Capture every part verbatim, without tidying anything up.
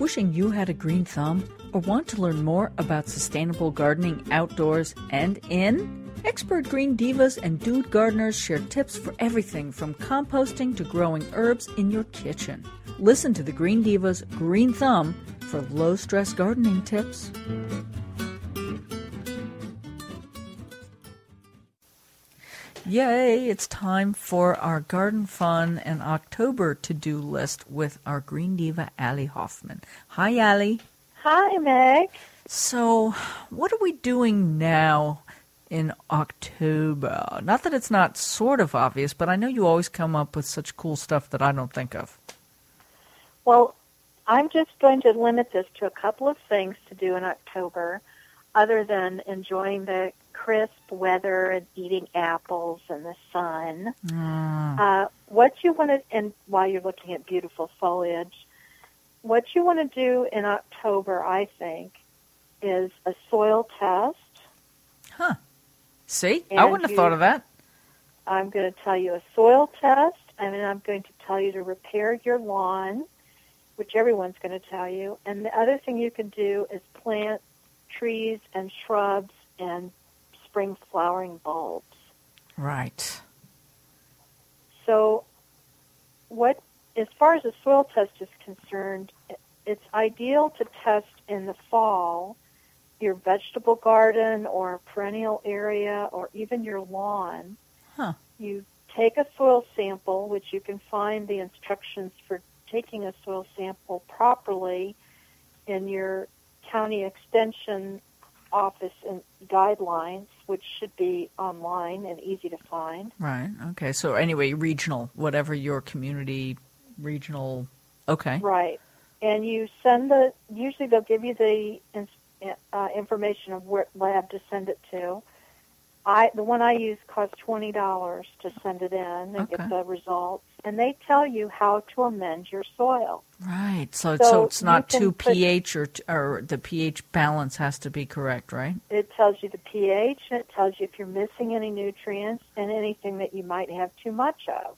Wishing you had a green thumb? Or want to learn more about sustainable gardening outdoors and in? Expert green divas and dude gardeners share tips for everything from composting to growing herbs in your kitchen. Listen to the Green Divas Green Thumb for low-stress gardening tips. Yay, it's time for our Garden Fun and October to-do list with our Green Diva, Allie Hoffman. Hi, Allie. Hi, Meg. So, what are we doing now in October? Not that it's not sort of obvious, but I know you always come up with such cool stuff that I don't think of. Well, I'm just going to limit this to a couple of things to do in October, other than enjoying the crisp weather and eating apples and the sun. Mm. Uh, what you want to, and while you're looking at beautiful foliage, what you want to do in October, I think, is a soil test. Huh. See? And I wouldn't have you, thought of that. I'm going to tell you a soil test, and then I'm going to tell you to repair your lawn, which everyone's going to tell you. And the other thing you can do is plant trees and shrubs and spring flowering bulbs. Right. So what, as far as the soil test is concerned, it's ideal to test in the fall your vegetable garden or perennial area or even your lawn. Huh. You take a soil sample, which you can find the instructions for taking a soil sample properly in your county extension office and guidelines, which should be online and easy to find. Right. Okay. So anyway, regional, whatever your community, regional. Okay. Right. And you send the, usually they'll give you the uh, information of what lab to send it to. I The one I use costs twenty dollars to send it in and Okay. get the results. And they tell you how to amend your soil. Right. So, So so it's not you can too put- pH or, or the pH balance has to be correct, right? It tells you the pH, and it tells you if you're missing any nutrients and anything that you might have too much of.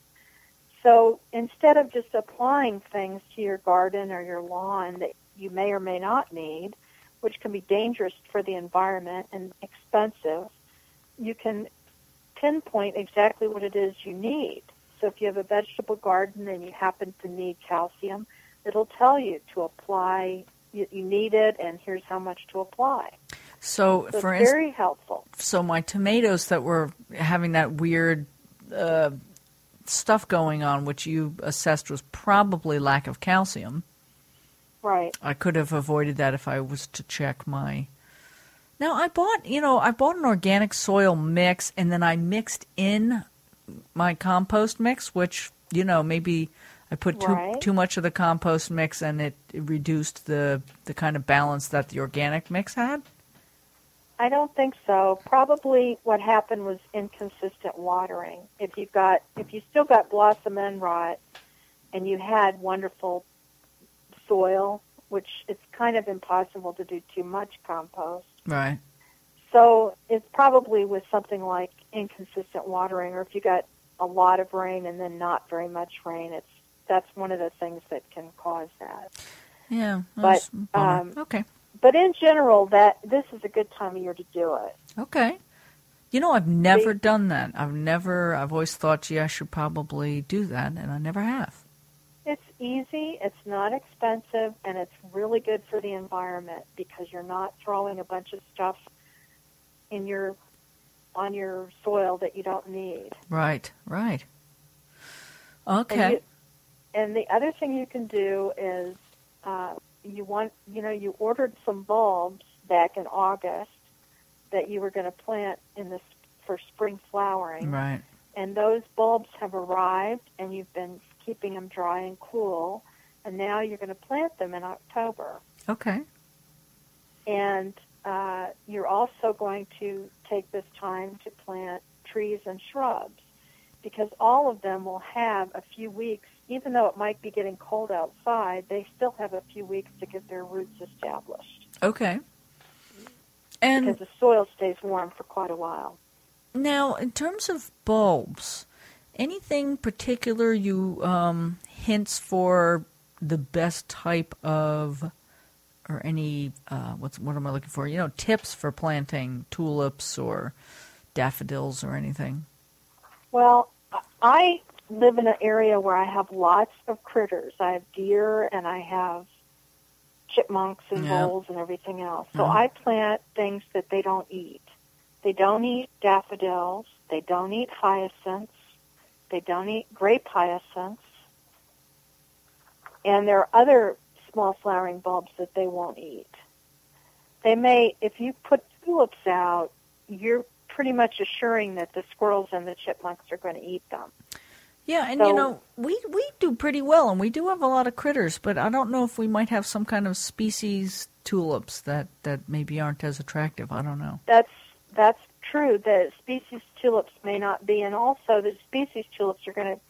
So instead of just applying things to your garden or your lawn that you may or may not need, which can be dangerous for the environment and expensive, you can pinpoint exactly what it is you need. So if you have a vegetable garden and you happen to need calcium, it'll tell you to apply, you, you need it, and here's how much to apply. So, So for it's instance, very helpful. so my tomatoes that were having that weird uh, stuff going on, which you assessed was probably lack of calcium. Right. I could have avoided that if I was to check my... Now, I bought, you know, I bought an organic soil mix, and then I mixed in my compost mix, which, you know, maybe I put too Right. too much of the compost mix, and it, it reduced the, the kind of balance that the organic mix had. I don't think so. Probably what happened was inconsistent watering. If you've got, if you still got blossom end rot, and you had wonderful soil, which it's kind of impossible to do too much compost. Right. So it's probably with something like inconsistent watering, or if you got a lot of rain and then not very much rain, it's that's one of the things that can cause that. Yeah. But um, um, okay. but in general, that this is a good time of year to do it. Okay. You know, I've never See? done that. I've never, I've always thought, gee, I should probably do that, and I never have. It's easy, it's not expensive, and it's really good for the environment because you're not throwing a bunch of stuff in your on your soil that you don't need. Right, right. And, Okay. you, and the other thing you can do is uh, you want, you know, you ordered some bulbs back in August that you were going to plant in this for spring flowering. Right. And those bulbs have arrived, and you've been keeping them dry and cool, and now you're going to plant them in October. Okay. And uh, you're also going to take this time to plant trees and shrubs, because all of them will have a few weeks, even though it might be getting cold outside, they still have a few weeks to get their roots established. Okay. And because the soil stays warm for quite a while. Now, in terms of bulbs, anything particular you um, hints for the best type of, or any, uh, what's what am I looking for? You know, tips for planting tulips or daffodils or anything? Well, I live in an area where I have lots of critters. I have deer and I have chipmunks and yeah. voles and everything else. So uh-huh. I plant things that they don't eat. They don't eat daffodils. They don't eat hyacinths. They don't eat grape hyacinths. And there are other small flowering bulbs that they won't eat. They may, if you put tulips out, you're pretty much assuring that the squirrels and the chipmunks are going to eat them. Yeah, and so, you know, we, we do pretty well, and we do have a lot of critters, but I don't know if we might have some kind of species tulips that, that maybe aren't as attractive. I don't know. That's that's true. The species tulips may not be, and also the species tulips are going to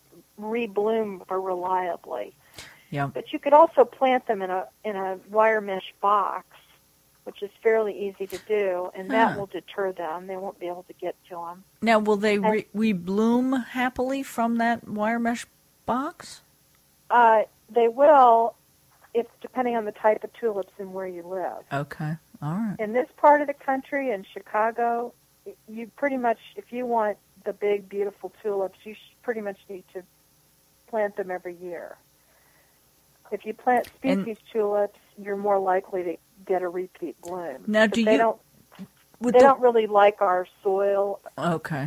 rebloom more reliably. Yeah. But you could also plant them in a in a wire mesh box, which is fairly easy to do, and that huh. will deter them. They won't be able to get to them. Now, will they re- rebloom happily from that wire mesh box? Uh, they will, if depending on the type of tulips and where you live. Okay, all right. In this part of the country, in Chicago, you pretty much, if you want the big, beautiful tulips, you pretty much need to plant them every year. If you plant species and, tulips, you're more likely to get a repeat bloom. Now, do they you? Don't, they the, don't really like our soil. Okay.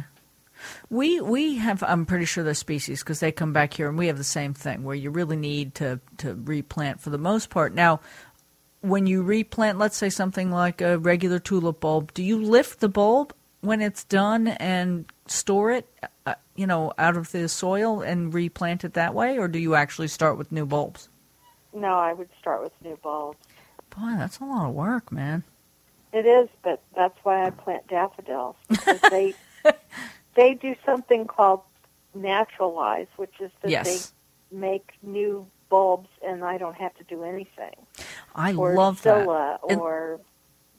We we have, I'm pretty sure they're species because they come back here and we have the same thing where you really need to, to replant for the most part. Now, when you replant, let's say something like a regular tulip bulb, do you lift the bulb when it's done and store it, uh, you know, out of the soil and replant it that way, or do you actually start with new bulbs? No, I would start with new bulbs. Boy, that's a lot of work, man. It is, but that's why I plant daffodils, because they they do something called naturalize, which is that yes. they make new bulbs, and I don't have to do anything. I or love Scylla, that. Or it,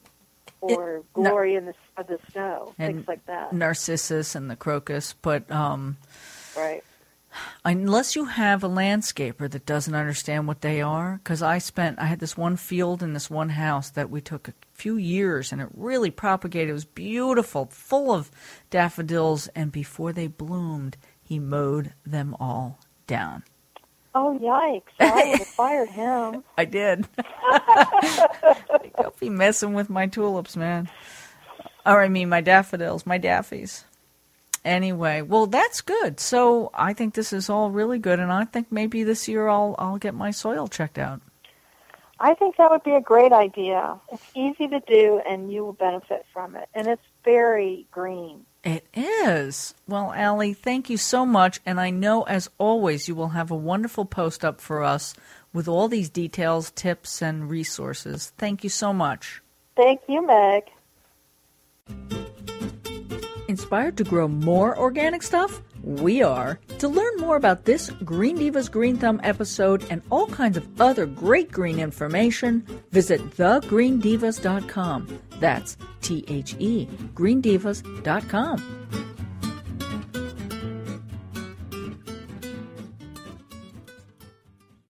or it, Glory in the of the Snow, and things like that. Narcissus and the crocus, but um, right. Unless you have a landscaper that doesn't understand what they are, because I spent, I had this one field in this one house that we took a few years, and it really propagated. It was beautiful, full of daffodils, and before they bloomed, he mowed them all down. Oh, yikes. I would have fired him. I did. Don't be messing with my tulips, man. Or I mean my daffodils, my daffies. Anyway, well, that's good. So I think this is all really good, and I think maybe this year I'll I'll get my soil checked out. I think that would be a great idea. It's easy to do, and you will benefit from it. And it's very green. It is. Well, Allie, thank you so much. And I know, as always, you will have a wonderful post up for us with all these details, tips, and resources. Thank you so much. Thank you, Meg. Inspired to grow more organic stuff? We are. To learn more about this Green Divas Green Thumb episode and all kinds of other great green information, visit the green divas dot com. That's T H E, green divas dot com.